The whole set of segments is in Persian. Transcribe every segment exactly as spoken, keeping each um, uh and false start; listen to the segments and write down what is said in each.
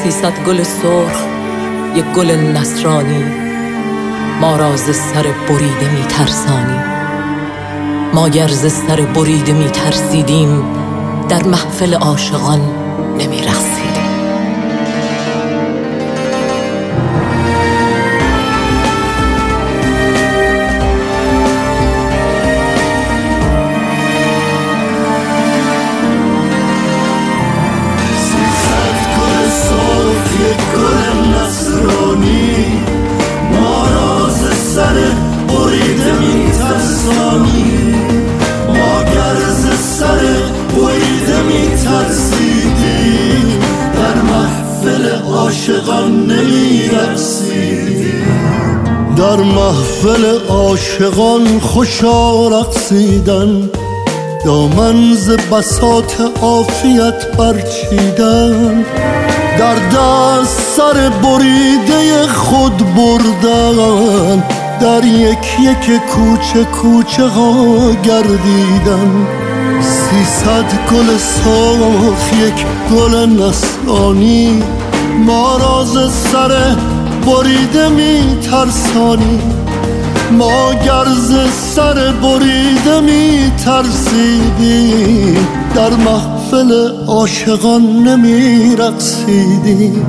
سیصد گل سرخ یک گل نصرانی ما را ز سر بریده می ترسانی. ما گر ز سر بریده می ترسیدیم در محفل عاشقان نمی رقصیدیم. ما گرز سر بریده می ترسیدیم در محفل عاشقان نمی رقصیدیم. در محفل عاشقان خوشا رقصیدن، دامن ز بساط عافیت برچیدن، در دست سر بریده خود بردن، در یک یک کوچه کوچه ها گردیدن. سیصد گل سرخ یک گل نصرانی ما را ز سر بریده می ترسانی. ما گر ز سر بریده می ترسیدیم در محفل عاشقان نمی رقصیدیم.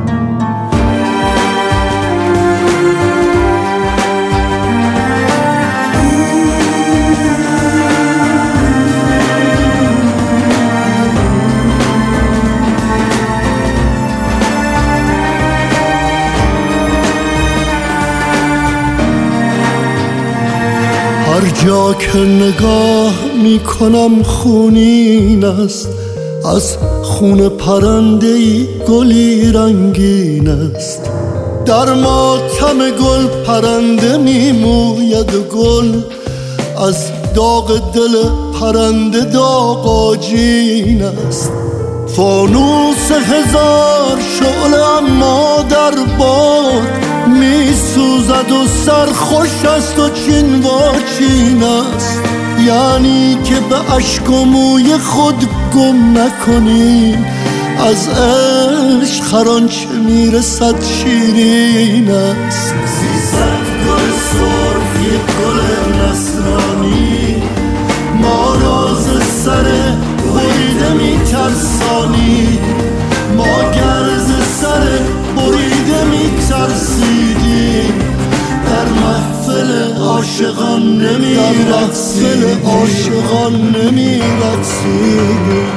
هر جا که نگاه می کنم خونین است، از خون پرنده‌ای گلی رنگین است. در ماتم گل پرنده می موید و گل از داغ دل پرنده داغ آجین است. فانوس هزار شعله اما در باد می سوزد و سرخوش است و چین و چین است. یعنی که به اشک و موی خود گم نکنیم، از عشق هر آنچه میرسد شیرین است. سیصد گل سرخ یک گل نصرانی ما را ز سر بریده می ترسانی. ما گر ز سر بریده می ترسیدیم در محفل عاشقان نمی رقصیدیم. در محفل عاشقان نمی رقصیدیم.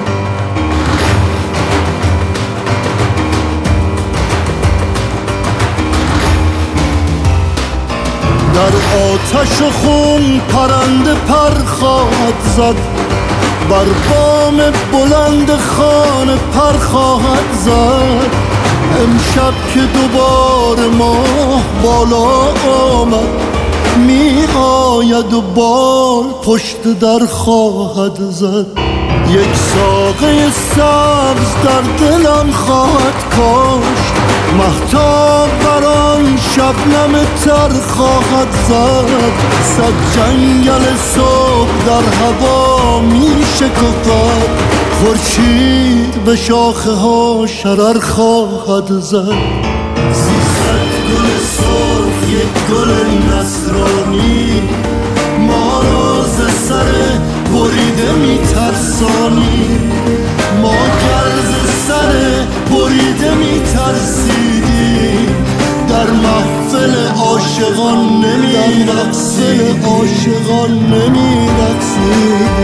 در آتش و خون پرنده پر خواهد زد، بر بام بلند خانه پر خواهد زد. امشب که دوباره ماه بالا آمد، می آید و بال پشت در خواهد زد. یک ساقه سبز در دلم خواهد کاشت، مهتاب بر آن شبنم تر خواهد زد. صد جنگل صبح در هوا می شکفد، خورشید به شاخه ها شرر خواهد زد. سیصد گل سرخ یک گل نصرانی ما را ز سر بریده می ترسانی. ما گر ز سر بریده می ترسیدیم در محفل عاشقان نمی رقصیدیم.